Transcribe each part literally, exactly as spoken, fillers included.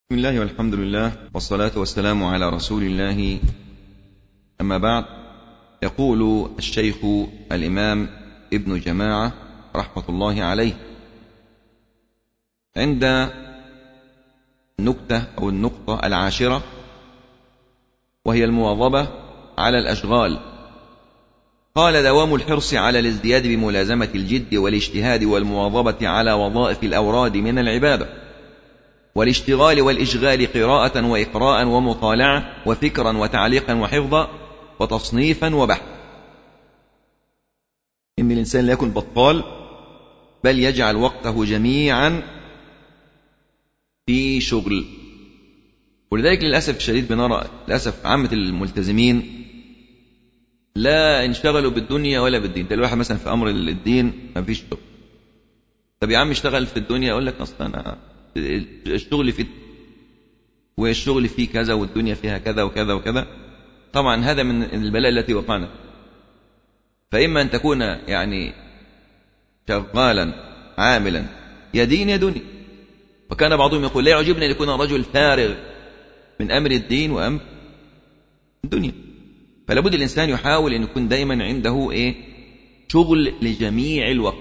بسم الله والحمد لله والصلاة والسلام على رسول الله. أما بعد، يقول الشيخ الإمام ابن جماعة رحمة الله عليه عند النكتة أو النقطة العاشرة، وهي المواظبة على الأشغال، قال: دوام الحرص على الازدياد بملازمة الجد والاجتهاد والمواظبة على وظائف الأوراد من العبادة، والاشتغال والإشغال قراءة وإقراء ومطالعة وفكرا وتعليقا وحفظا وتصنيفا وبحث. إن الإنسان لا يكون بطال، بل يجعل وقته جميعا في شغل. ولذلك للأسف الشديد بنرى للأسف عامة الملتزمين لا انشغلوا بالدنيا ولا بالدين. ده الواحد مثلا في أمر الدين ما فيش شغل. طب يا عم اشتغل في الدنيا، أقول لك أصلا أنا الشغل في والشغل فيه كذا والدنيا فيها كذا وكذا وكذا. طبعا هذا من البلاء التي وقعنا. فإما أن تكون يعني شغالا عاملا يا دين يا دنيا. وكان بعضهم يقول: لا يعجبني أن يكون رجل فارغ من أمر الدين وأمر الدنيا. فلا بد الإنسان يحاول أن يكون دائما عنده إيه؟ شغل لجميع الوقت.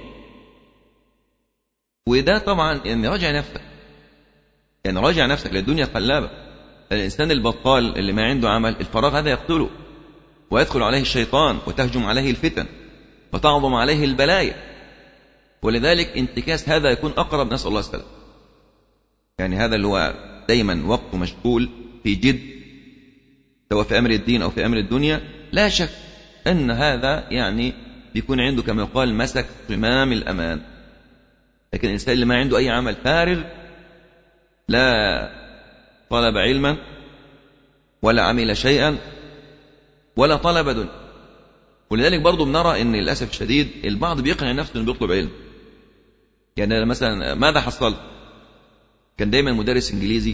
وده طبعا يعني راجع نفسك، يعني راجع نفسك للدنيا قلابة. الإنسان البطال اللي ما عنده عمل، الفراغ هذا يقتله ويدخل عليه الشيطان وتهجم عليه الفتن وتعظم عليه البلايا. ولذلك انتكاس هذا يكون أقرب، نسأل الله السلام. يعني هذا اللي هو دايما وقته مشغول في جد، سواء في أمر الدين أو في أمر الدنيا، لا شك أن هذا يعني بيكون عنده كما يقال مسك صمام الأمان. لكن الإنسان اللي ما عنده أي عمل، فارغ، لا طلب علما ولا عمل شيئا ولا طلب دنيا. ولذلك برضو بنرى أن للأسف الشديد البعض بيقنع نفسه أنه بيطلب علم. يعني مثلا ماذا حصلت؟ كان دايما مدرس إنجليزي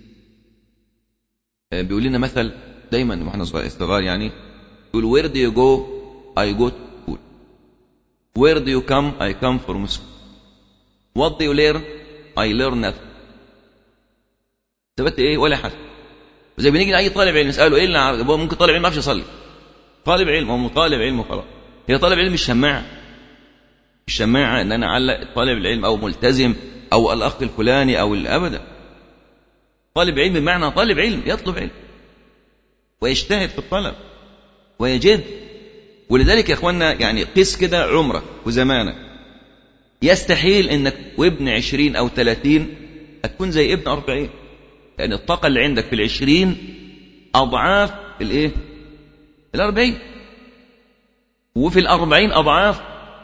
بيقول لنا مثل دايما واحنا صغار، يعني يقول: where do you go? I go to school. Where do you come? I come from school. What do you learn? I learn nothing. ثبت ايه؟ ولا حاجه. زي بنيجي لاي طالب علم نساله: ايه اللي ممكن طالب علم ما يعرفش يصلي؟ طالب علم، هو طالب علم وخلاص. هي طالب علم الشماعه الشماعه ان انا اعلق طالب العلم او ملتزم او الاخ الفلاني او الابدا. طالب علم بمعنى طالب علم يطلب علم ويجتهد في الطلب ويجد. ولذلك يا اخوانا يعني قس كده عمرك وزمانك. يستحيل انك وابن عشرين او ثلاثين تكون زي ابن أربعين. يعني الطاقة اللي عندك في العشرين أضعاف الإيه؟ الأربعين. وفي الأربعين أضعاف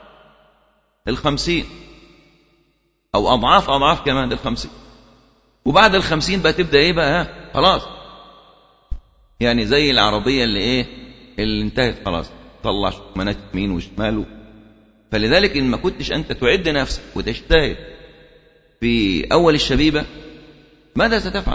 الخمسين، أو أضعاف أضعاف كمان الخمسين. وبعد الخمسين بقى تبدأ إيه بقى؟ ها؟ خلاص. يعني زي العربية اللي إيه؟ اللي انتهت خلاص، طلع منات يمين وشمال. فلذلك إن ما كنتش أنت تعد نفسك وتجتهد في أول الشبيبة، ماذا ستفعل؟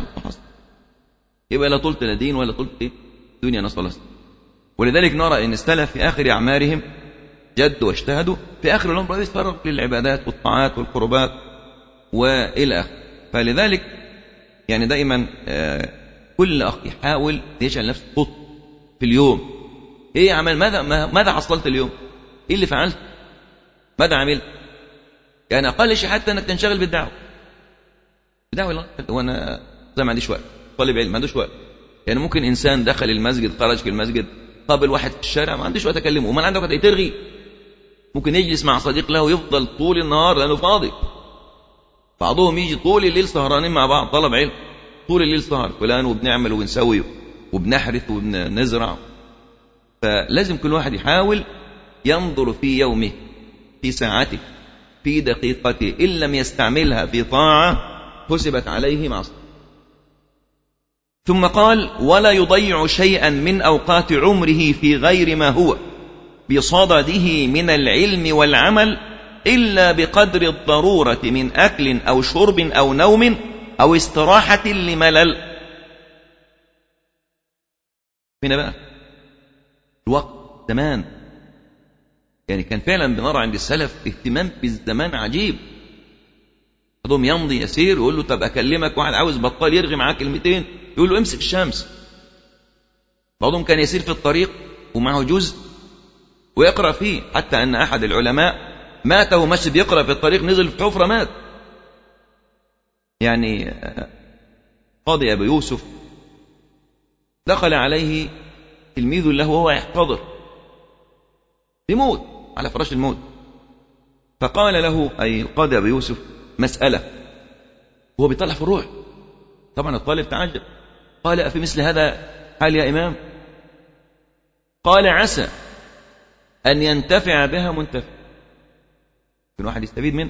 يبقى لا طلت لا دين ولا طلت إيه؟ دنيا، نسأل الله. ولذلك نرى أن السلف في آخر أعمارهم جدوا واجتهدوا، في آخر العمر يتفرغ للعبادات والطاعات والقربات وإلى آخره. فلذلك يعني دائما كل أخ يحاول يجعل نفسه خط في اليوم. إيه عمل؟ ماذا ماذا حصلت اليوم؟ إيه اللي فعلت؟ ماذا عملت؟ يعني أقل شيء حتى أنك تنشغل بالدعوة. بدعوة الله. وأنا زي ما عنديش وقت. طالب علم ما عندوش وقت. يعني ممكن إنسان دخل المسجد، خرج في المسجد، قابل واحد في الشارع، ما عندوش وقت أكلمه. وما عنده وقت ترغي. ممكن يجلس مع صديق له ويفضل طول النهار لأنه فاضي. بعضهم يجي طول الليل سهرانين مع بعض طلب علم، طول الليل سهر فلان، وبنعمل وبنسوي وبنحرث وبنزرع. فلازم كل واحد يحاول ينظر في يومه، في ساعته، في دقيقته، إن لم يستعملها في طاعة حسبت عليه معصية. ثم قال: ولا يضيع شيئا من أوقات عمره في غير ما هو بصدده من العلم والعمل إلا بقدر الضرورة من أكل أو شرب أو نوم أو استراحة لملل. هنا بقى الوقت، زمان. يعني كان فعلا بنرى عند السلف اهتمام بالزمان عجيب. بعضهم يمضي يسير يقول له طب أكلمك واحد عاوز بطال يرغي معاه كلمتين يقول له امسك الشمس. بعضهم كان يسير في الطريق ومعه جزء ويقرأ فيه، حتى أن أحد العلماء مات وهو ماشي بيقرأ في الطريق نزل في حفرة مات. يعني قاضي أبو يوسف دخل عليه تلميذ له وهو يحتضر يموت على فراش الموت، فقال له أي القاضي أبو يوسف مسألة وهو بيطلع في الروح. طبعا الطالب تعجب، قال أفي مثل هذا حال يا إمام؟ قال عسى أن ينتفع بها منتفع، يكون واحد يستفيد منه.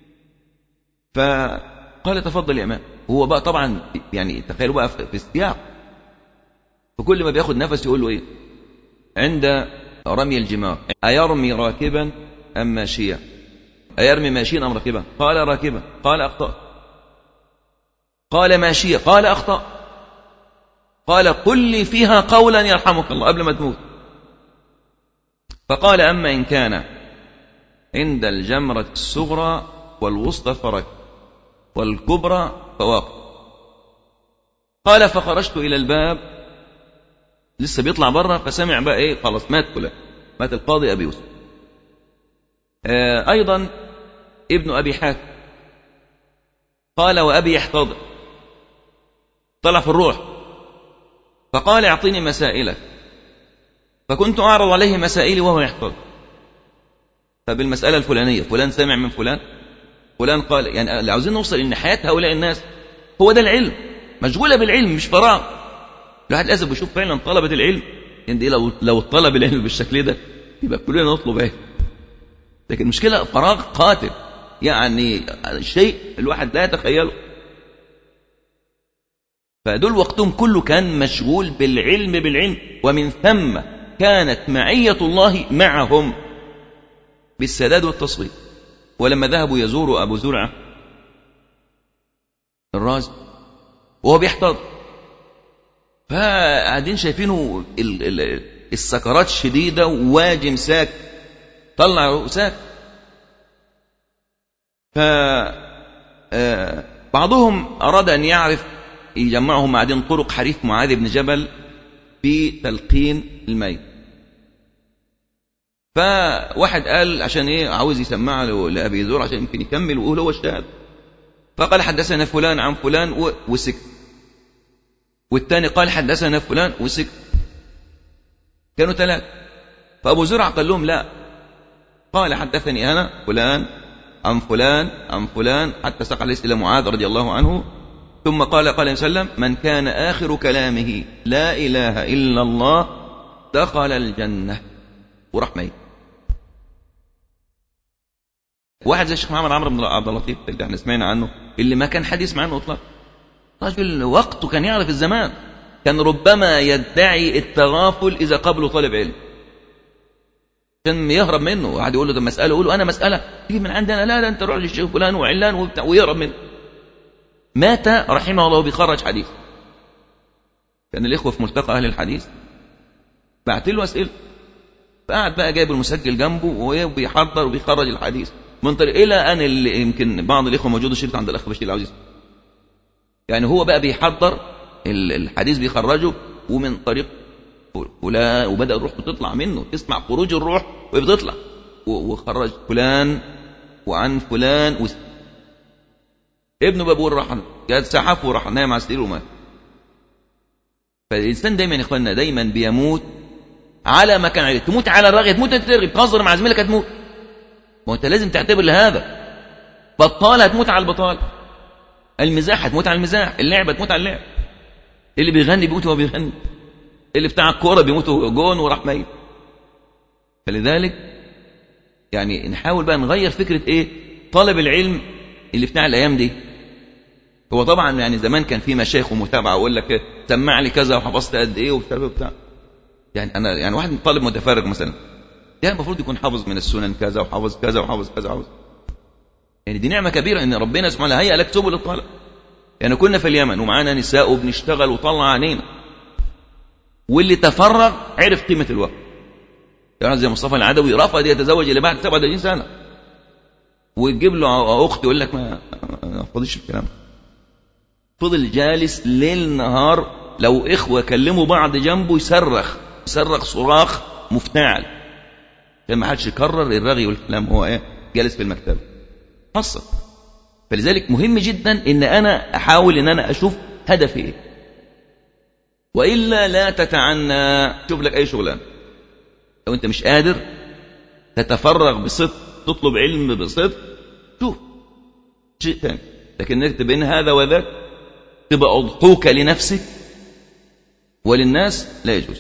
فقال تفضل يا إمام. هو بقى طبعا يعني تخيلوا بقى في السياق، فكل ما بياخد نفس يقول له إيه عند رمي الجمار أيرمي راكبا أم ماشيا؟ أيرمي ماشيا أم راكبا؟ قال راكبا. قال أخطأ. قال ماشيا. قال أخطأ. قال قل لي فيها قولا يرحمك الله قبل ما تموت. فقال أما إن كان عند الجمرة الصغرى والوسطى فرك والكبرى فواقف. قال فخرجت إلى الباب لسه بيطلع بره فسمع بقى إيه خلاص مات فلان، مات القاضي أبي يوسف. آه أيضا ابن أبي حاتم قال وأبي يحتضر طلع في الروح فقال اعطيني مسائلك، فكنت أعرض عليه مسائلي وهو يحتضر. فبالمسألة الفلانية فلان سمع من فلان فلان قال، يعني اللي عاوزين نوصل إن حياة هؤلاء الناس هو ده العلم، مشغولة بالعلم مش فراغ. الواحد للأسف بيشوف فعلا طلبة العلم إن دي لو لو طلب العلم بالشكل ده يبقى كلنا نطلب ايه، لكن المشكلة فراغ قاتل، يعني شيء الواحد لا يتخيله. فدول وقتهم كله كان مشغول بالعلم بالعلم، ومن ثم كانت معية الله معهم بالسداد والتصوير. ولما ذهبوا يزوروا أبو زرعة الرازي وهو بيحتضر فقاعدين شايفينه السكرات شديدة وواجم ساك طلع رؤساك. فبعضهم أراد أن يعرف يجمعهم بعدين طرق حديث معاذ بن جبل في تلقين الميت. فواحد قال عشان ايه عاوز يسمع له لأبي ذر عشان يمكن يكمل ويقول هو الشاهد، فقال حدثنا فلان عن فلان وسكت، والثاني قال حدثنا فلان وسكت، كانوا ثلاثة. فأبو زرع قال لهم لا، قال حدثني أنا فلان عن فلان عن فلان حتى ساق الحديث إلى معاذ رضي الله عنه، ثم قال قال صلى الله عليه وسلم من كان آخر كلامه لا إله إلا الله دخل الجنة وراح ميت. واحد زي الشيخ محمد عمرو بن عبد اللطيف اللي احنا سمعنا عنه اللي ما كان حديث عنه اطلاقا، رجل وقته كان يعرف الزمان، كان ربما يدعي التغافل إذا قبله طالب علم كان يهرب منه. واحد يقول له ده مسألة يقول له أنا مسألة تيجي من عندنا، لا لا أنت روح للشيخ فلان وعلان وبتاع ويهرب منه. مات رحمه الله بيخرج حديث. كان الإخوة في ملتقى أهل الحديث بعت له أسئلة، فقعد بقى جايب المسجل جنبه وبيحضر وبيخرج الحديث من طريق إلى أن اللي يمكن بعض الإخوة موجود الشريط عند الأخ بشير العزيز، يعني هو بقى بيحضر الحديث بيخرجه ومن طريق فلان، وبدأ الروح بتطلع منه تسمع خروج الروح وبتطلع وخرج فلان وعن فلان و... ابن بابور راح جاد سحف وراح نايم على السرير ومات. فالإنسان دايما يا إخواننا دايما بيموت على ما كان عليه. تموت على الرغي تموت ترغي تهزر مع زميلك هتموت، ما انت لازم تعتبر لهذا. بطال هتموت على البطال، المزاح هتموت على المزاح، اللعبة هتموت على اللعب، اللي بيغني بيموت وهو بيغني، اللي بتاع الكورة بيموت وهو جون وراح ميت. فلذلك يعني نحاول بقى نغير فكرة ايه طالب العلم اللي بتاع الايام دي. هو طبعا يعني زمان كان في مشايخ ومتابعة ويقول لك إيه سمع لي كذا وحفظت قد ايه وبتاع وبتاع، يعني انا يعني واحد طالب متفرغ مثلا يعني المفروض يكون حافظ من السنن كذا وحافظ كذا وحافظ كذا وحافظ، يعني دي نعمة كبيرة ان ربنا سبحانه وتعالى هيأ لك سبل الطلب. يعني كنا في اليمن ومعانا نساء وبنشتغل وطلع عينينا، واللي تفرغ عرف قيمة الوقت. يعني زي مصطفى العدوي رفض يتزوج إلى بعد سبعة وثلاثين سنة، وتجيب له أخت يقول لك ما فاضيش الكلام. فضل جالس ليل نهار، لو إخوة كلموا بعض جنبه يصرخ يصرخ صراخ مفتعل، لما حدش يكرر الرغي والكلام، هو إيه جالس في المكتب حصل. فلذلك مهم جدا إن أنا أحاول إن أنا أشوف هدفي إيه، وإلا لا تتعنى. شوف لك أي شغلان، لو أنت مش قادر تتفرغ بصدق تطلب علم بصدق، شوف شيء ثاني. لكن نكتب بين هذا وذاك تبقى أضحوك لنفسك وللناس، لا يجوز.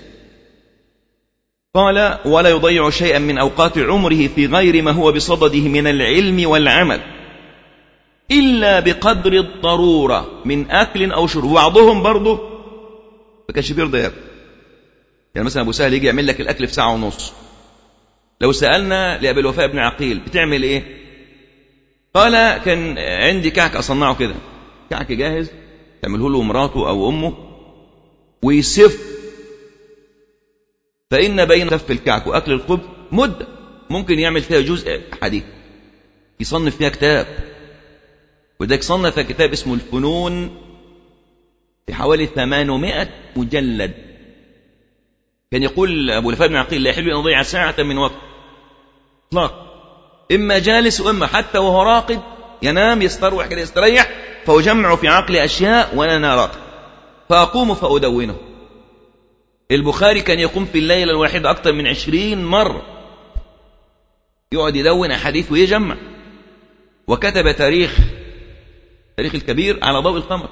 قال ولا يضيع شيئا من أوقات عمره في غير ما هو بصدده من العلم والعمل إلا بقدر الضرورة من أكل أو شرب. وبعضهم برضه ما كانش بيرضى ياكل، يعني مثلا أبو سهل يجي يعمل لك الأكل في ساعة ونص. لو سألنا لأبي الوفاء بن عقيل بتعمل إيه؟ قال كان عندي كعك أصنعه كده، كعك جاهز تعمله له مراته أو أمه ويسف، فإن بين سف الكعك وأكل الخبز مدة ممكن يعمل فيها جزء حديث، يصنف فيها كتاب. وذلك صنف كتاب اسمه الفنون في حوالي ثمانمائة مجلد. كان يقول أبو الوفاء بن عقيل لا يحل أن أضيع ساعة من وقت إطلاق، إما جالس وإما حتى وهو راقد ينام يستروح كده يستريح، فأجمع في عقلي أشياء وأنا راقد فأقوم فأدونه. البخاري كان يقوم في الليلة الواحدة أكثر من عشرين مرة، يقعد يدون أحاديث ويجمع. وكتب تاريخ تاريخ الكبير على ضوء القمر.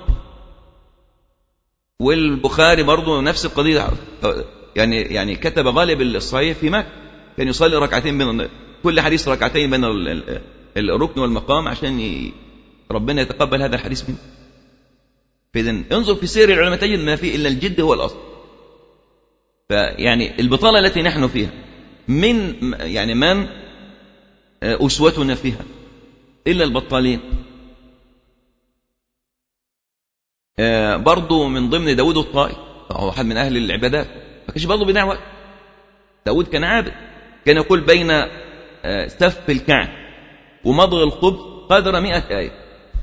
والبخاري برضو نفس القضية، يعني يعني كتب غالب الصحيح في مكة، كان يصلي ركعتين بين كل حديث ركعتين بين الركن والمقام عشان ربنا يتقبل هذا الحديث منه. فإذن انظر في سير العلماء تجد ما فيه إلا الجد هو الأصل. فيعني البطالة التي نحن فيها من يعني من أسوتنا فيها إلا البطالين. برضو من ضمن داود الطائي، هو واحد من أهل العبادات، ما كانش برضو بيضيع وقت. داود كان عابد، كان يقول بين سف الكعك ومضغ الخبز قدر مئة آية،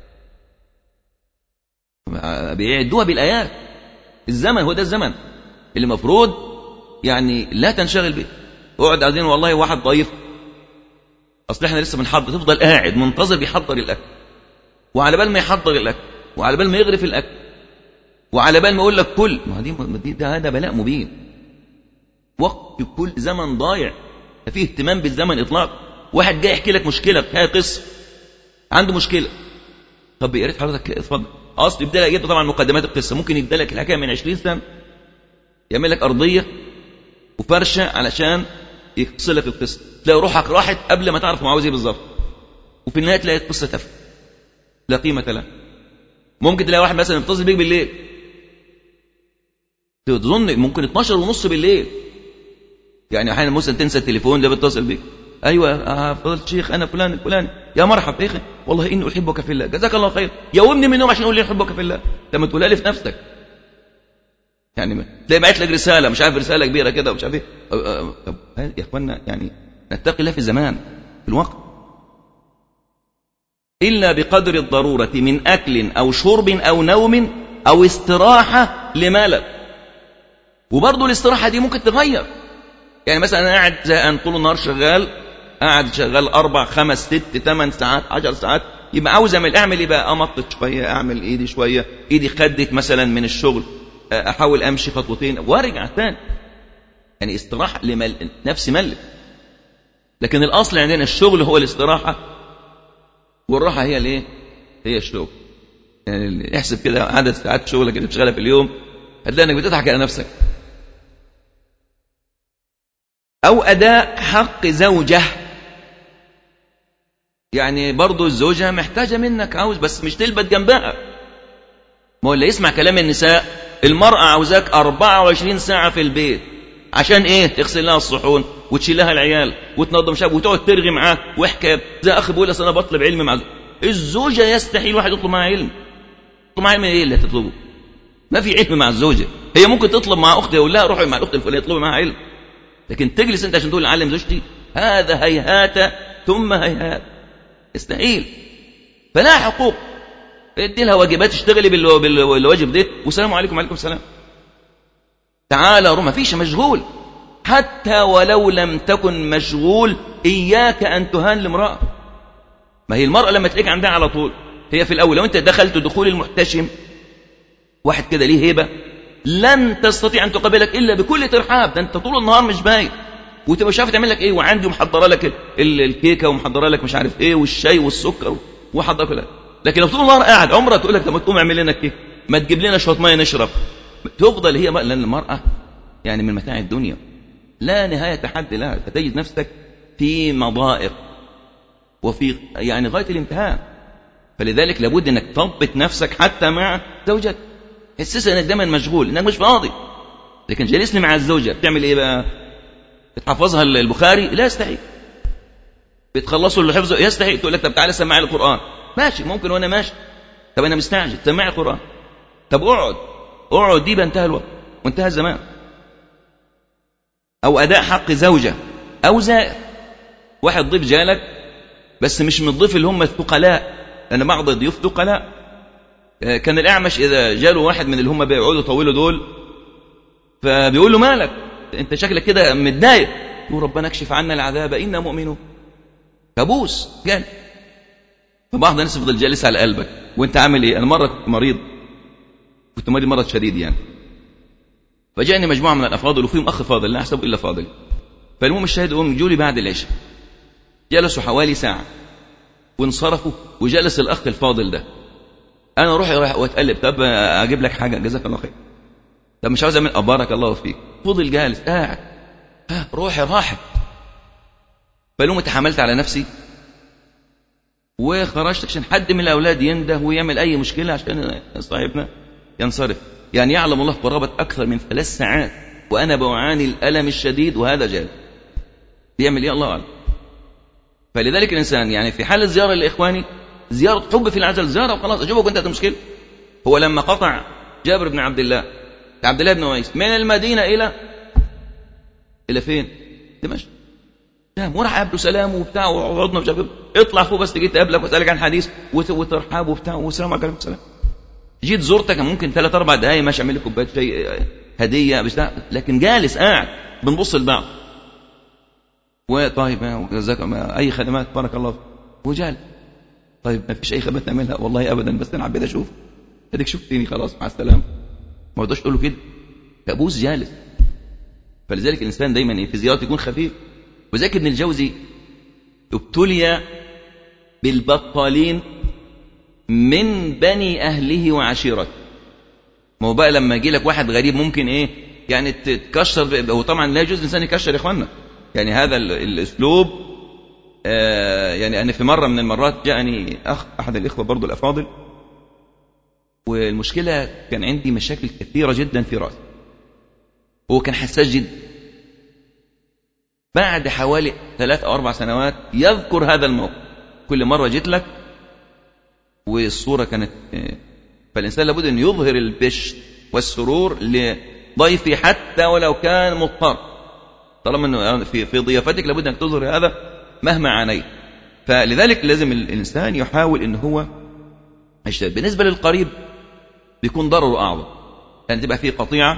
بيعدوها بالآيات. الزمن هو ده الزمن اللي مفروض يعني لا تنشغل به. اقعد عايزين والله واحد ضيف، اصل احنا لسه بنحضر، تفضل قاعد منتظر بيحضر الاكل، وعلى بال ما يحضر الاكل وعلى بال ما يغرف الاكل وعلى بال ما يقول لك كل، ما دي ده هذا بلاء مبين. وقت كل زمن ضايع، ما فيه اهتمام بالزمن اطلاق. واحد جاي يحكي لك مشكله، هي قصه عنده مشكله، طب يا ريت حضرتك اتفضل. اصل يبدا لك طبعا مقدمات القصه، ممكن يبدا لك الحكايه من عشرين سنه، يعمل لك ارضيه وفرشه علشان يقص لك القصه، تلاقي روحك راحت قبل ما تعرف هو عاوز ايه بالظبط، وفي النهايه تلاقي القصه تافهه لا قيمه لها. ممكن تلاقي واحد مثلا يتصل بيك بالليل، تظن ممكن اتناشر ونص بالليل، يعني احيانا مثلا تنسى التليفون ده بيتصل بيك، ايوه آه فضلت شيخ انا فلان فلان، يا مرحبا يا اخي والله اني احبك في الله، جزاك الله خير، يومني من النوم عشان اقول لي احبك في الله. لما تقولها لي في نفسك، يعني تلاقي بعت لك رساله مش عارف رساله كبيره كده ومش عارف ايه. طب يا اخوانا يعني نتقي الله في الزمان في الوقت. الا بقدر الضروره من اكل او شرب او نوم او استراحه لملل. وبرضه الاستراحه دي ممكن تغير، يعني مثلا انا قاعد زهقان طول النهار شغال، قاعد شغال اربع خمس ست ثمان ساعات عشر ساعات، يبقى عاوز اعمل اعمل ايه بقى؟ امطط شويه، اعمل ايدي شويه، ايدي خدت مثلا من الشغل، احاول امشي خطوتين وارجع ثاني، يعني استراحه لمل نفسي ملل. لكن الاصل عندنا الشغل هو الاستراحه، والراحه هي الايه؟ هي الشغل. يعني احسب كده عدد ساعات شغلك اللي بتشتغلها في اليوم، هتلاقي انك بتضحك على نفسك. أو أداء حق زوجة، يعني برضو الزوجة محتاجة منك، عاوز بس مش تلبت جنبها. ما هو اللي يسمع كلام النساء، المرأة عاوزاك أربعة وعشرين ساعة في البيت، عشان إيه؟ تغسل لها الصحون وتشيل لها العيال وتنظم شاب وتقعد ترغي معاه وحكاية. زي أخي بيقول أنا بطلب علم مع الزوجة، يستحيل واحد يطلب معها علم. يطلب معها علم إيه اللي هتطلبه؟ ما في علم مع الزوجة. هي ممكن تطلب مع أختها يقول لها روحي مع الأخت الفلانية تطلبي معها علم، لكن تجلس انت عشان تقول علم زوجتي، هذا هيهات ثم هيهات. يستحيل. فلا حقوق، ادي لها واجبات، اشتغلي بالواجب ده والسلام عليكم وعليكم السلام. تعالى ما فيش مشغول، حتى ولو لم تكن مشغول إياك أن تهان لامرأة. ما هي المرأة لما تلاقيك عندها على طول، هي في الأول لو أنت دخلت دخول المحتشم واحد كده ليه هيبة، لن تستطيع أن تقابلك إلا بكل ترحاب. ده أنت طول النهار مش باين وتبقى مش عارف تعمل لك إيه، وعندي ومحضره لك الكيكة ومحضره لك مش عارف إيه والشاي والسكر وحضر كلها. لكن لو طول النهار قاعد عمرها تقول لك طب ما تقوم اعمل لنا كيكة، ما تجيب لنا شوية مية نشرب، تفضل هي. لأن المرأة يعني من متاع الدنيا لا نهاية حد لها، فتجد نفسك في مضائق وفي يعني غاية الامتهان. فلذلك لابد انك تضبط نفسك حتى مع زوجتك، حسسها انك دايما مشغول، انك مش فاضي. لكن جلسني مع الزوجة بتعمل ايه بقى؟ بتحفظها البخاري؟ لا يستحي. بتخلصوا اللي حفظه؟ يستحي. تقول لك طب تعالى سمعي القرآن، ماشي ممكن وانا ماشي. طب انا مستعجل، سمعي القرآن. طب اقعد اقعد دي بانتهى الوقت وانتهى الزمان. او اداء حق زوجة او زائر، واحد ضيف جالك بس مش من الضيف اللي هم الثقلاء، لأن بعض الضيوف ثقلاء. كان الأعمش إذا جاله واحد من اللي هم بيقعدوا طويلوا دول فبيقول له مالك أنت شكلك كده متضايق، يقول ربنا اكشف عنا العذاب إنا مؤمنون. كابوس جال. فبعض الناس يفضل جالس على قلبك وأنت عامل إيه؟ أنا مرة كنت مريض، كنت مريض مرض شديد يعني، فجاءني مجموعة من الأفاضل وفيهم أخ فاضل لا أحسب إلا فاضل. فالمهم الشاهد هم جولي بعد العشاء، جلسوا حوالي ساعة وانصرفوا، وجلس الأخ الفاضل ده. أنا روحي رايح واتقلب، طب أجيب لك حاجة جزاك الله خير، طب مش عاوز أعمل أبارك الله فيك. فضل جالس قاعد، ها روحي راحت. فاليوم تحملت على نفسي وخرجت عشان حد من الأولاد ينده ويعمل أي مشكلة عشان صاحبنا ينصرف. يعني يعلم الله قرابة أكثر من ثلاث ساعات وأنا بعاني الألم الشديد وهذا جال بيعمل إيه الله أعلم. فلذلك الإنسان يعني في حال الزيارة لإخواني زيارة حب في العزل، زيارة وخلاص أجيبك وأنت المشكلة. هو لما قطع جابر بن عبد الله عبد الله بن ويس من المدينة إلى إلى فين؟ دمشق. نعم، وراح قابله سلام وبتاع وعضنا مش عارف، اطلع فوق بس جيت أقابلك وأسألك عن حديث وترحاب وبتاع والسلام عليكم السلام. جيت زرتك ممكن ثلاث أربع دقايق ماشي أعمل لك كوباية شاي هدية بس، لكن جالس قاعد بنبص لبعض وطيب جزاك أي خدمات بارك الله فيك وجال. طيب ما فيش أي خدمات نعملها؟ والله أبدا بس أنا عبيت أشوف، هديك شفتني خلاص مع السلامة. ما رضاش تقول له كده، كابوس جالس. فلذلك الإنسان دايما في زيارته يكون خفيف. وذاك ابن الجوزي ابتلي بالبطالين من بني أهله وعشيرته. ما هو بقى لما يجي لك واحد غريب ممكن إيه يعني تتكشر، وطبعا لا يجوز الإنسان يكشر يا إخواننا، يعني هذا الأسلوب. آه يعني أنا في مرة من المرات جاءني أخ أحد الإخوة برضو الأفاضل، والمشكلة كان عندي مشاكل كثيرة جدا في رأسي، هو كان حساس جدا. بعد حوالي ثلاث أو أربع سنوات يذكر هذا الموقف، كل مرة جيت لك والصورة كانت آه فالإنسان لابد أن يظهر البشر والسرور لضيفي حتى ولو كان مضطر، طالما أنه في, في ضيافتك لابد أن تظهر هذا مهما عانيت. فلذلك لازم الإنسان يحاول أنه هو يجتهد. بالنسبة للقريب بيكون ضرره أعظم، يعني تبقى فيه قطيعة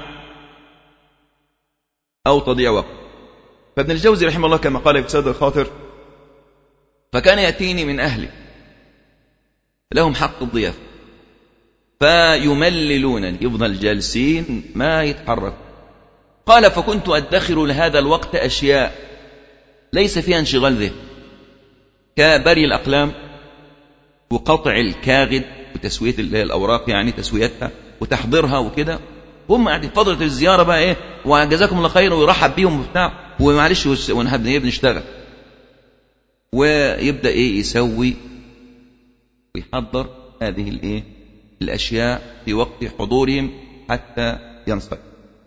أو تضيع وقت. فابن الجوزي رحمه الله كما قال في سد الخاطر: فكان يأتيني من أهلي لهم حق الضيافة فيمللونني، يفضل جالسين ما يتحرك. قال: فكنت أدخر لهذا الوقت أشياء ليس فيها انشغال ذهن، كبري الأقلام وقطع الكاغد وتسوية الأوراق، يعني تسويتها وتحضيرها وكده. هم قاعدين فترة الزيارة بقى إيه، وجزاكم الله خير ويرحب بيهم وبتاع، ومعلش ونحب نشتغل، ويبدأ إيه يسوي ويحضر هذه الإيه الأشياء في وقت حضورهم حتى ينصرف.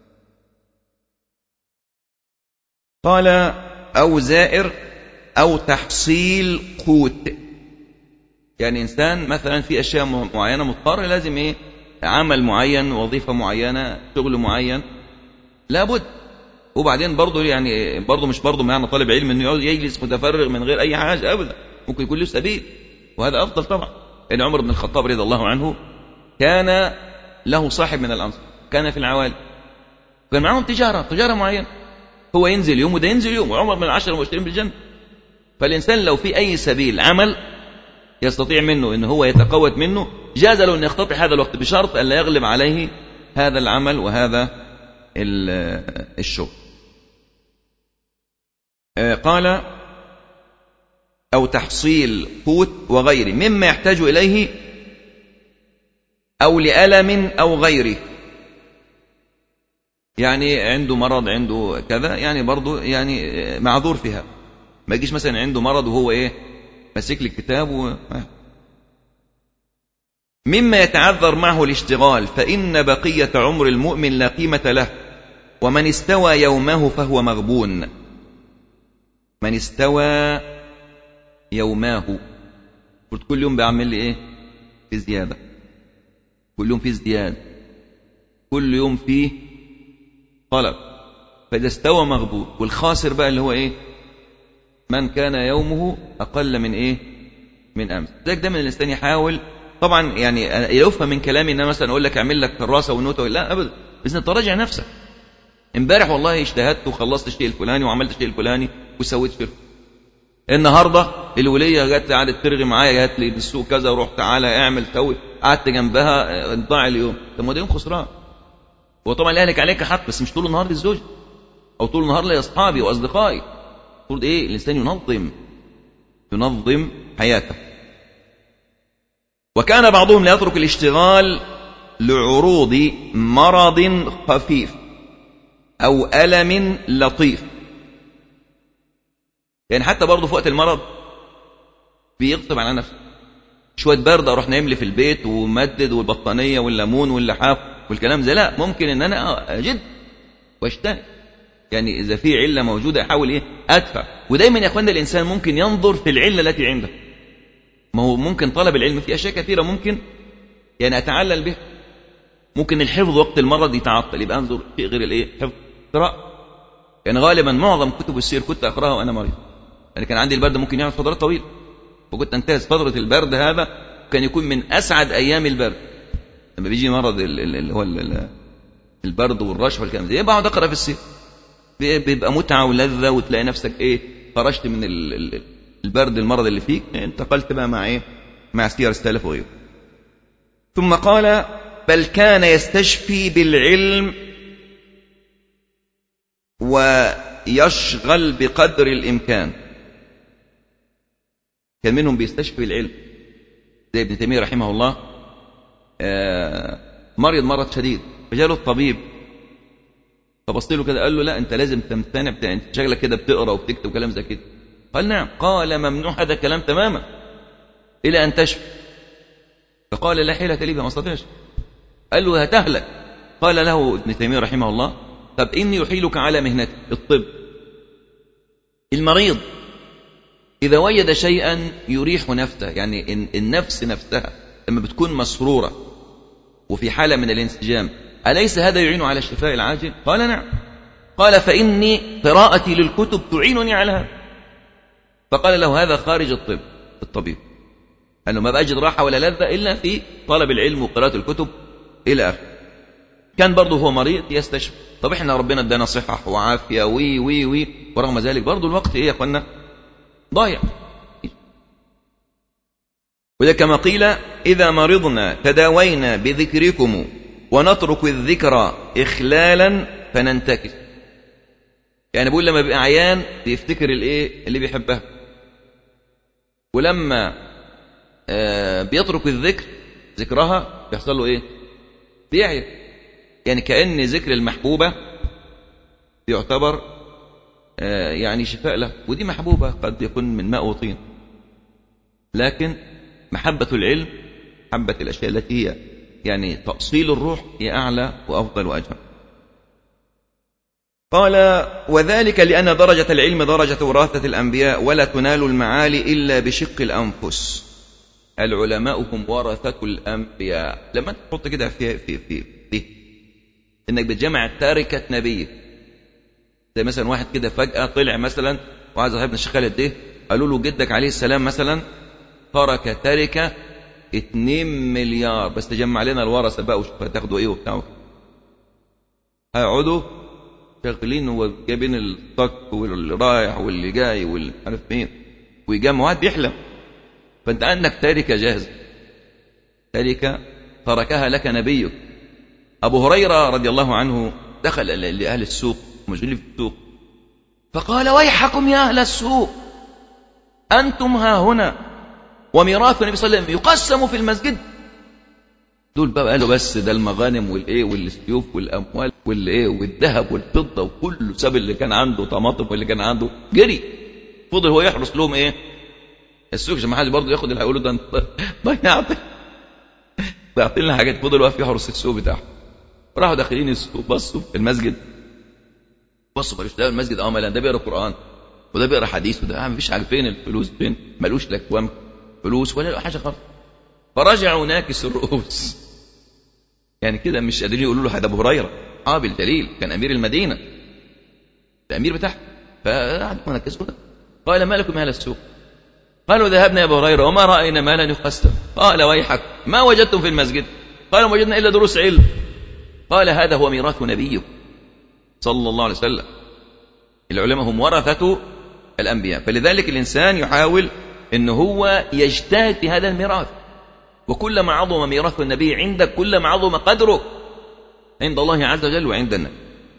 قال: أو زائر أو تحصيل قوت، يعني إنسان مثلا في أشياء معينة مضطر لازم إيه عمل معين، وظيفة معينة، شغل معين لابد. وبعدين برضه يعني برضه مش برضه معنى طالب علم إنه يجلس متفرغ من غير أي حاجة أبدا، ممكن يكون له سبيل، وهذا أفضل طبعا. لأن عمر بن الخطاب رضي الله عنه كان له صاحب من الأنصار كان في العوالي، كان معهم تجارة تجارة معينة، هو ينزل يوم وده ينزل يوم، وعمر من العشرة المبشرين بالجنة. فالإنسان لو في أي سبيل عمل يستطيع منه إن هو يتقوت منه، جاز له أن يقتطع هذا الوقت بشرط أن لا يغلب عليه هذا العمل وهذا الشغل. قال أو تحصيل قوت وغيره مما يحتاج إليه أو لألم أو غيره، يعني عنده مرض عنده كذا، يعني برضو يعني معذور فيها. ما يجيش مثلا عنده مرض وهو إيه مسك لي الكتاب و... مما يتعذر معه الاشتغال، فإن بقية عمر المؤمن لا قيمة له، ومن استوى يومه فهو مغبون. من استوى يوماه، قلت كل يوم بعمل لي ايه في زيادة، كل يوم في ازدياد، كل يوم فيه طلب، فإذا استوى مغبون. والخاسر بقى اللي هو ايه من كان يومه أقل من ايه من أمس. ذلك دايما الإنسان يحاول، طبعا يعني يفهم من كلامي ان مثلا اقول لك اعمل لك كراسه ونوته، لا ابدا، بس انت تراجع نفسك. امبارح والله اجتهدت وخلصت الشيء الفلاني وعملت الشيء الفلاني وسويت شيء. النهارده الوليه جت قعدت ترغي معايا، جت لي بالسوق كذا وروح تعالى اعمل سوي، قعدت جنبها ضاع اليوم. طب ما ده يوم خسران. هو طبعا الاهلك عليك حق، بس مش طول النهار للزوج او طول النهار لاصحابي واصدقائي. المفروض ايه الانسان ينظم ينظم حياته. وكان بعضهم لا يترك الاشتغال لعروض مرض خفيف أو ألم لطيف، يعني حتى برضه في وقت المرض بيغصب على نفسه، شوية برد أروح نايم لي في البيت ومدد والبطانية والليمون واللحاف والكلام زي، لا، ممكن إن أنا أجد واشتهي، يعني إذا في علة موجودة أحاول إيه أدفع. ودايما يا أخوانا الإنسان ممكن ينظر في العلة التي عنده. ما هو ممكن طلب العلم في أشياء كثيرة ممكن يعني أتعلل بها. ممكن الحفظ وقت المرض يتعطل، يبقى أنظر في غير الإيه حفظ قراءة. يعني غالبا معظم كتب السير كنت أقرأها وأنا مريض، يعني كان عندي البرد ممكن يعمل فترات طويلة، وكنت أنتهز فترة البرد هذا كان يكون من أسعد أيام البرد. لما بيجي مرض اللي هو البرد والرشح والكلام ده، بقعد أقرأ في السير، بيبقى متعة ولذة، وتلاقي نفسك إيه خرجت من البرد المرض اللي فيك، انتقلت بقى مع إيه مع سير السلف وغيره. ثم قال بل كان يستشفي بالعلم ويشغل بقدر الإمكان. كان منهم بيستشفي بالعلم زي ابن تيمية رحمه الله، مريض مرض شديد، فجاله الطبيب فبص له كده قال له لا أنت لازم تمتنع، أنت شغلك كده بتقرأ وبتكتب وكلام زي كده. قال نعم. قال ممنوع هذا الكلام تماما إلى أن تشفي. فقال لا حيلة لي ما استطيعش. قال له هتهلك. قال له ابن تيمية رحمه الله طب إني أحيلك على مهنة الطب. المريض إذا وجد شيئا يريح نفسه، يعني النفس نفسها لما بتكون مسرورة وفي حالة من الانسجام، أليس هذا يعين على الشفاء العاجل؟ قال نعم. قال فإني قراءتي للكتب تعينني على هذا. فقال له هذا خارج الطب، الطبيب أنه ما بأجد راحة ولا لذة إلا في طلب العلم وقراءة الكتب إلى آخره. كان برضه هو مريض يستشفى. طب إحنا ربنا ادانا صحة وعافية وي وي وي ورغم ذلك برضه الوقت إيه يا أخوانا ضايع. وده كما قيل إذا مرضنا تداوينا بذكركم ونترك الذكر إخلالا فننتكس. يعني بقول لما بيبقى عيان بيفتكر الإيه اللي بيحبها، ولما آه بيترك الذكر ذكرها بيحصل له إيه بيعيا. يعني كأن ذكر المحبوبة يعتبر آه يعني شفاء له، ودي محبوبة قد يكون من ماء وطين، لكن محبة العلم محبة الأشياء التي هي يعني تأصيل الروح هي أعلى وأفضل وأجمل. قال وذلك لأن درجة العلم درجة وراثة الأنبياء، ولا تنال المعالي إلا بشق الأنفس. العلماء هم ورثة الأنبياء. لما تحط كده في في في في إنك بتجمع تاركة نبي، زي مثلا واحد كده فجأة طلع مثلا وعايز صاحبنا الشيخ خالد ده قالوا له جدك عليه السلام مثلا ترك تركة اتنين مليار، بس تجمع لنا الورثة بقى وشوف هتاخدوا ايه وبتاع. هيقعدوا شغالين وجايبين الطك واللي رايح واللي جاي واللي عارف مين، ويجمع واحد بيحلم. فانت عندك تركة جاهزة، تركة تركها لك نبيك. أبو هريرة رضي الله عنه دخل لأهل السوق مشغولين في السوق، فقال ويحكم يا أهل السوق أنتم ها هنا وميراث النبي صلى الله عليه وسلم يقسم في المسجد. دول بقى قالوا بس ده المغانم والايه والسيوف والاموال والايه والذهب والفضه وكله، ساب اللي كان عنده طماطم واللي كان عنده جري، فضل هو يحرس لهم ايه السوق عشان ما حد برضه ياخد اللي هيقولوا ده انت ضيعت ضيعت لنا حاجات. فضل واقف يحرس السوق بتاعه. راحوا داخلين السوق، بصوا في المسجد، بصوا ملوش دعوه المسجد، اه ملان، ده بيقرا قران وده بيقرا حديث وده آه مفيش حاجه. فين الفلوس؟ فين؟ ملوش لا كوام فلوس ولا حاجه خالص. فرجعوا ناكس الرؤوس، يعني كده مش قادرين يقولوا له هذا ابو هريره اه بالدليل كان امير المدينه، الامير بتاعه. فقعدوا نكسوا. قال ما لكم اهل السوق؟ قالوا ذهبنا يا ابو هريره وما راينا مالا يقسم. قال ويحك ما وجدتم في المسجد؟ قالوا وجدنا الا دروس علم. قال هذا هو ميراث نبيكم صلى الله عليه وسلم. العلماء هم ورثة الأنبياء، فلذلك الإنسان يحاول أنه هو يجتهد في هذا الميراث، وكلما عظم ميراث النبي عندك كلما عظم قدره عند الله عز وجل وعند النبي.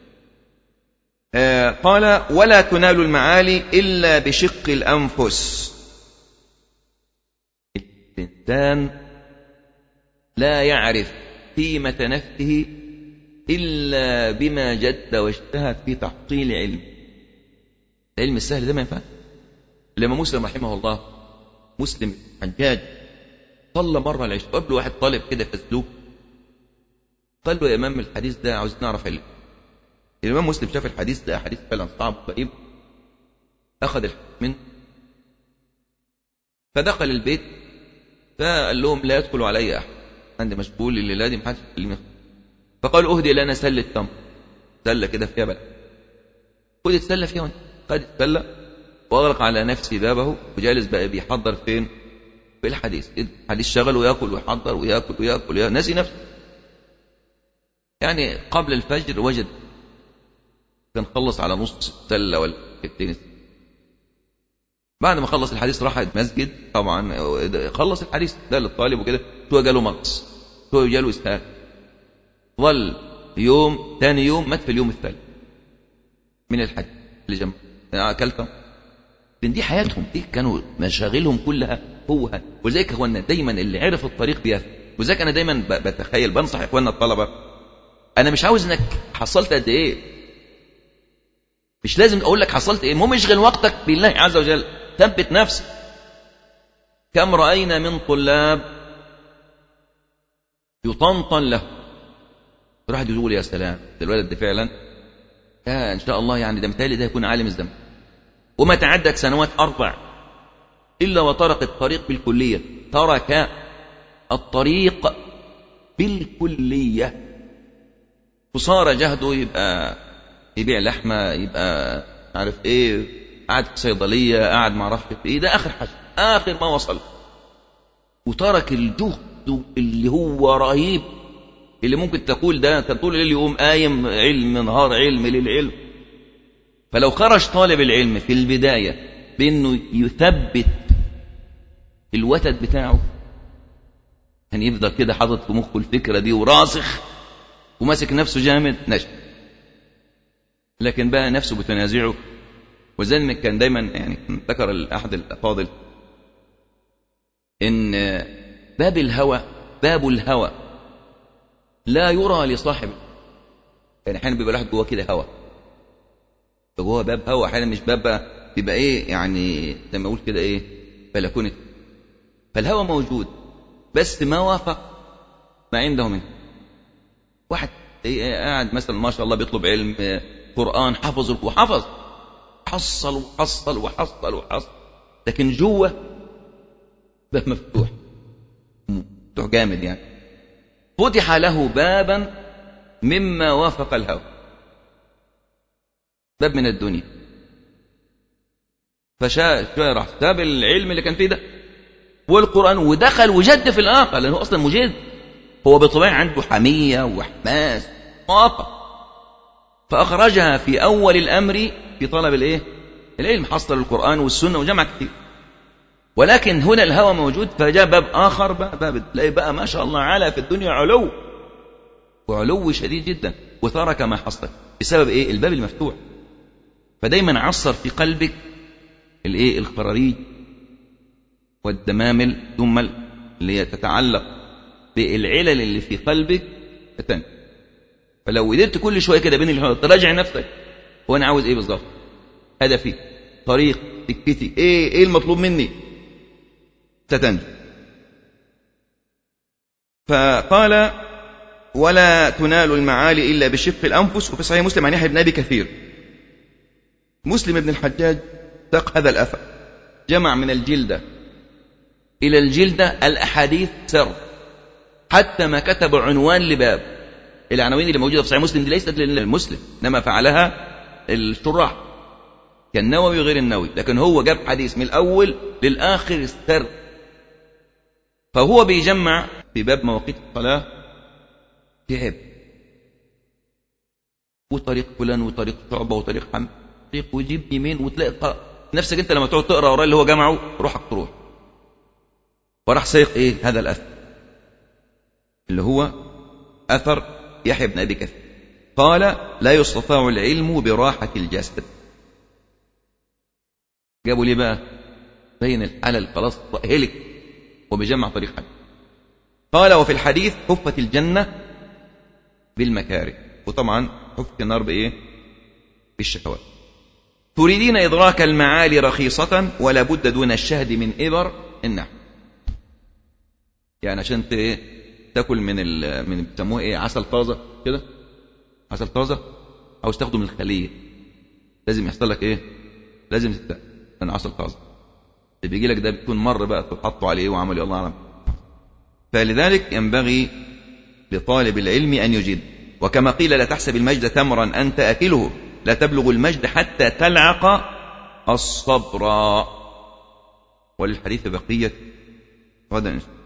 آه قال ولا تنال المعالي إلا بشق الأنفس. الإنسان لا يعرف قيمة نفسه إلا بما جد واجتهد في تحصيل علم. العلم السهل ده ما ينفع. لما مسلم رحمه الله، مسلم حجاج، صلى مرة العشاء، قبل واحد طالب كده فسلوه، قال له يا إمام الحديث ده عاوز نعرف علم. الإمام مسلم شاف الحديث ده حديث فعلا صعب وغريب، أخذ الحديث منه فدخل البيت، فقال لهم لا يدخلوا علي أحد، عندي مشغول الليلة دي محدش يكلمني. فقال أهدي لنا سلة تمر، سلة كده فيها بلد، خد السلة فيها وانت. خد السلة وأغلق على نفسه بابه وجالس بقى بيحضر فين؟ في الحديث. الحديث شغل ويأكل ويحضر ويأكل ويأكل ويأكل، ناسي نفسه. يعني قبل الفجر وجد كان خلص على نص سلة ولا كتين. بعد ما خلص الحديث راح المسجد، طبعا خلص الحديث ده للطالب وكده، شو جاله مغص، شو جاله إسهال، ظل يوم ثاني يوم مات في اليوم الثالث من الحج اللي جنبه. أكلتهم لأن دي حياتهم، دي كانوا مشاغلهم كلها هو. وذلك اخواننا دايما اللي عرف الطريق بيفهم. وذلك أنا دايما بتخيل بنصح اخواننا الطلبة، أنا مش عاوز إنك حصلت قد إيه، مش لازم أقول لك حصلت إيه، المهم اشغل وقتك بالله عز وجل، ثبت نفسك. كم رأينا من طلاب يطنطن له، راح يقول يا سلام ده الولد ده فعلا آه إن شاء الله يعني ده مثالي ده يكون عالم الزمن، وما تعدت سنوات أربع إلا وطرق الطريق بالكلية، ترك الطريق بالكلية، وصار جهده يبقى يبيع لحمة، يبقى عارف إيه، قعد في صيدلية، قعد ما عرفش في إيه، ده آخر حاجة، آخر ما وصل. وترك الجهد اللي هو رهيب، اللي ممكن تقول ده كان طول الليل يقوم قايم علم، نهار علم، ليل علم. فلو خرج طالب العلم في البداية بأنه يثبت الوتد بتاعه، كان يفضل كده حاطط في مخه الفكرة دي وراسخ وماسك نفسه جامد نشأ. لكن بقى نفسه بتنازعه. وزي ما كان دايما يعني ذكر أحد الأفاضل إن باب الهوى باب الهوى لا يرى لصاحبه. يعني أحيانا بيبقى الواحد جوه كده هوى، فجوه باب هوى، أحيانا مش باب بقى، بيبقى إيه يعني زي ما أقول كده إيه بلكونة. فالهوى موجود بس ما وافق ما عنده منه. واحد إيه قاعد مثلا ما شاء الله بيطلب علم قرآن، حفظ وحفظ حصل وحصل وحصل وحصل، لكن جوه باب مفتوح مفتوح جامد، يعني فتح له بابا مما وافق الهوى، باب من الدنيا. فشاء شوية راح ساب العلم اللي كان فيه ده والقرآن ودخل وجد في الآخر، لأنه أصلا مجد، هو بطبيعة عنده حمية وحماس طاقة، فأخرجها في أول الأمر في طلب الإيه؟ العلم، حصل القرآن والسنة وجمع كثير. ولكن هنا الهوى موجود، فجاء باب آخر بقى، باب تلاقي بقى ما شاء الله على في الدنيا علو وعلو شديد جدا، وترك ما حصل بسبب إيه؟ الباب المفتوح. فدايما عصر في قلبك الإيه؟ القراريج والدمامل ثم اللي تتعلق بالعلل اللي في قلبك تتنك. فلو قدرت كل شوية كده بين الهوى تراجع نفسك، هو أنا عاوز إيه بالظبط؟ هدفي، طريق، سكتي، إيه إيه المطلوب مني؟ تتنجو. فقال ولا تنال المعالي إلا بشق الأنفس. وفي صحيح مسلم عن يحيى بن أبي كثير مسلم بن الحجاج ساق هذا الأثر، جمع من الجلدة إلى الجلدة الأحاديث سر، حتى ما كتب عنوان لباب. العناوين اللي موجودة في صحيح مسلم دي ليست للمسلم، إنما فعلها الشراح كالنووي وغير النووي، لكن هو جاب حديث من الأول للآخر سر. فهو بيجمع في باب مواقيت الصلاة تعب، وطريق فلان وطريق شعبة وطريق حمد طريق وجيب يمين، وتلاقي نفسك انت لما تقعد تقرا وراه اللي هو جمعه روحك تروح. وراح سيق ايه هذا الاثر اللي هو اثر يحيى بن ابي كثير، قال لا يستطاع العلم براحة الجسد. جابوا ليه بقى؟ بين الحلال خلاص هلك وبجمع طريق حد. قال وفي الحديث حفت الجنة بالمكاره، وطبعا حفت النار بايه؟ بالشهوات. تريدين إدراك المعالي رخيصة ولا بد دون الشهد من إبر النحو. يعني عشان تاكل من ال من بيسموه ايه عسل طازة كده، عسل طازة أو تاخده من الخلية، لازم يحصل لك ايه؟ لازم تتأكل من عسل طازة. اللي بيجي لك ده بيكون مر بقى تحطوا عليه وعمل الله أعلم. فلذلك ينبغي لطالب العلم أن يجد. وكما قيل لا تحسب المجد تمرا أنت أكله، لا تبلغ المجد حتى تلعق الصبر. وللحديث بقية غدا.